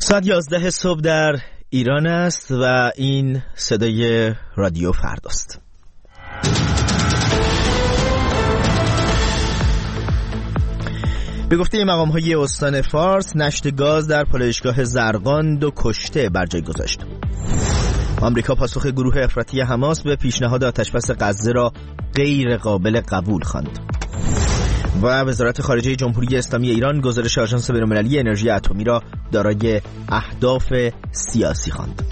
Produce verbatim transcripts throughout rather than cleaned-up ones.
ساعت یازده صبح در ایران است و این صدای رادیو فرداست. به گفته مقام‌های استان فارس، نشت گاز در پالایشگاه زرقان دو کشته بر جای گذاشت. آمریکا پاسخ گروه افراطی حماس به پیشنهاد آتشبس غزه را غیر قابل قبول خواند. و وزارت خارجه جمهوری اسلامی ایران گزارش آژانس بین‌المللی انرژی اتمی را دارای اهداف سیاسی خواند.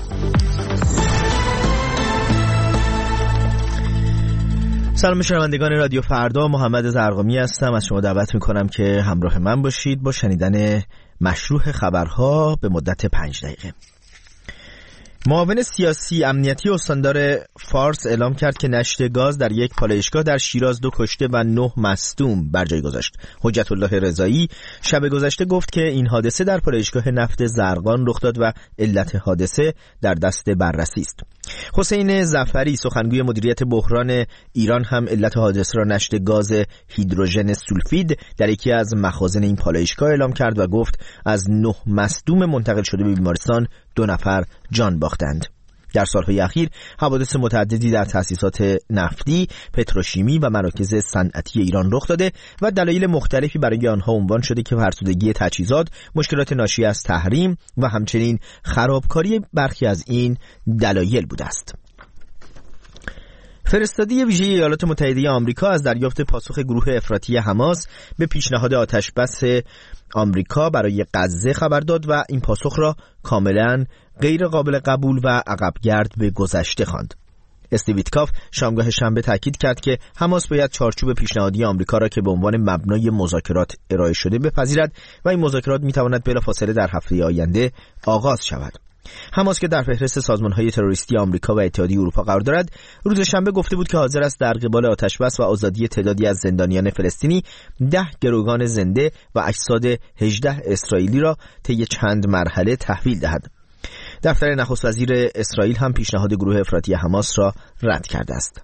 سلام شنوندگان رادیو فردا، محمد زرقامی هستم. از شما دعوت میکنم که همراه من باشید با شنیدن مشروح خبرها به مدت پنج دقیقه. معاون سیاسی امنیتی استاندار فارس اعلام کرد که نشت گاز در یک پالایشگاه در شیراز دو کشته و نه مصدوم بر جای گذاشت. حجت الله رضایی شب گذشته گفت که این حادثه در پالایشگاه نفت زرقان رخ داد و علت حادثه در دست بررسی است. حسین ظفری سخنگوی مدیریت بحران ایران هم علت حادثه را نشت گاز هیدروژن سولفید در یکی از مخازن این پالایشگاه اعلام کرد و گفت از نه مصدوم منتقل شده به بیمارستان دو نفر جان باختند. در سالهای اخیر حوادث متعددی در تأسیسات نفتی، پتروشیمی و مراکز صنعتی ایران رخ داده و دلایل مختلفی برای آنها عنوان شده که فرسودگی تجهیزات، مشکلات ناشی از تحریم و همچنین خرابکاری برخی از این دلایل بوده است. فرستادی ویژه ایالات متحده آمریکا از دریافت پاسخ گروه افراطی حماس به پیشنهاد آتشبس آمریکا برای غزه خبر داد و این پاسخ را کاملا غیر قابل قبول و عقبگرد به گذشته خواند. استیو ویتکاف شامگاه شنبه تاکید کرد که حماس باید چارچوب پیشنهادی آمریکا را که به عنوان مبنای مذاکرات ارائه شده بپذیرد و این مذاکرات میتواند بلافاصله در هفته آینده آغاز شود. حماس که در فهرست سازمان‌های تروریستی آمریکا و اتحادیه اروپا قرار دارد، روز شنبه گفته بود که حاضر است در قبال آتشبس و آزادی تعدادی از زندانیان فلسطینی ده گروگان زنده و اجساد هجده اسرائیلی را طی چند مرحله تحویل دهد. دفتر نخست وزیر اسرائیل هم پیشنهاد گروه افراطی حماس را رد کرده است.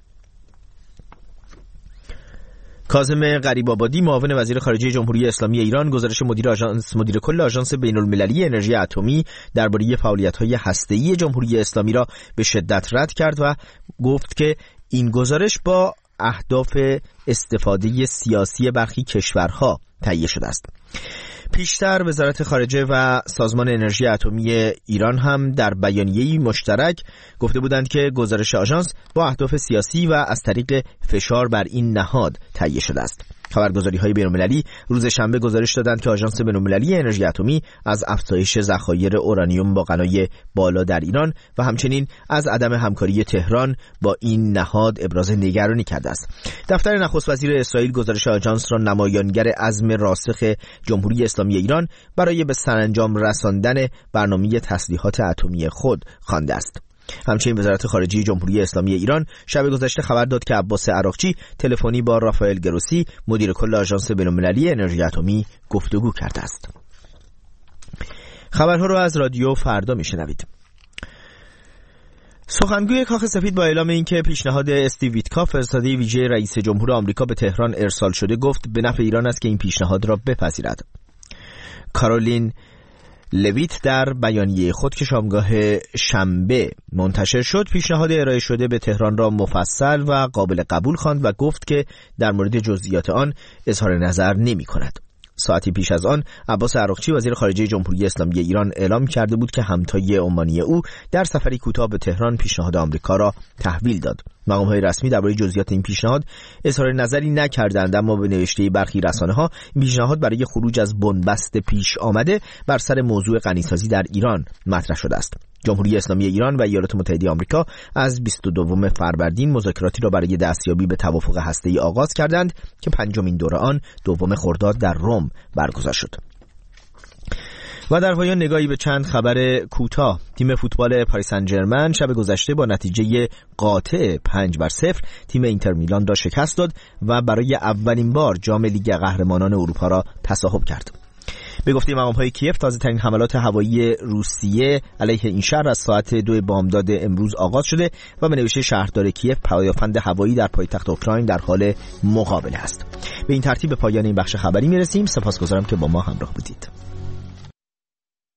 کاظم غریب‌آبادی معاون وزیر خارجه جمهوری اسلامی ایران گزارش مدیر آژانس مدیر کل آژانس بین‌المللی انرژی اتمی درباره فعالیت‌های هسته‌ای جمهوری اسلامی را به شدت رد کرد و گفت که این گزارش با اهداف استفاده سیاسی برخی کشورها تهیه شده است. پیشتر وزارت خارجه و سازمان انرژی اتمی ایران هم در بیانیه‌ای مشترک گفته بودند که گزارش آژانس با اهداف سیاسی و از طریق فشار بر این نهاد تهیه شده است. خبرگزاری‌های بین‌المللی روز شنبه گزارش دادند که آژانس بین‌المللی انرژی اتمی از افزایش ذخایر اورانیوم با غنای بالا در ایران و همچنین از عدم همکاری تهران با این نهاد ابراز نگرانی کرده است. دفتر نخست وزیر اسرائیل گزارش آژانس را نمایانگر عزم راسخ جمهوری اسلامی ایران برای به سرانجام رساندن برنامه تسلیحات اتمی خود خوانده است. همچنین وزارت خارجه جمهوری اسلامی ایران شب گذشته خبر داد که عباس عراقچی تلفنی با رافائل گروسی مدیر کل آژانس بین‌المللی انرژی اتمی گفتگو کرده است. خبرها رو از رادیو فردا میشنوید. سخنگوی کاخ سفید با اعلام اینکه پیشنهاد استیو ویتکاف فرستاده ویژه رئیس جمهور آمریکا به تهران ارسال شده گفت به نفع ایران است که این پیشنهاد را بپذیرد. کارولین لویت در بیانیه خود که شامگاه شنبه منتشر شد پیشنهاد ارائه شده به تهران را مفصل و قابل قبول خواند و گفت که در مورد جزئیات آن اظهار نظر نمی کند. ساعتی پیش از آن عباس عراقچی وزیر خارجه جمهوری اسلامی ایران اعلام کرده بود که همتای عمانی او در سفری کوتاه به تهران پیشنهاد آمریکا را تحویل داد. مقام‌های رسمی درباره جزئیات این پیشنهاد اظهار نظری نکردند، اما به نوشته برخی رسانه‌ها این پیشنهاد برای خروج از بنبست پیش آمده بر سر موضوع غنیسازی در ایران مطرح شده است. جمهوری اسلامی ایران و ایالات متحده آمریکا از بیست و دوم فروردین مذاکراتی را برای دستیابی به توافق هسته‌ای آغاز کردند که پنجمین دوره آن دوم خرداد در روم برگزار شد. و در پایان نگاهی به چند خبر کوتاه. تیم فوتبال پاریس سن ژرمن شب گذشته با نتیجه قاطع پنج بر صفر تیم اینتر میلان را شکست داد و برای اولین بار جام لیگ قهرمانان اروپا را تصاحب کرد. به گفته مقام‌های کیف تازه ترین حملات هوایی روسیه علیه این شهر از ساعت دو بامداد امروز آغاز شده و به نوشته شهردار کیف پدافند هوایی در پایتخت اوکراین در حال مقابله است. به این ترتیب به پایان این بخش خبری میرسیم. سپاسگزارم که با ما همراه بودید.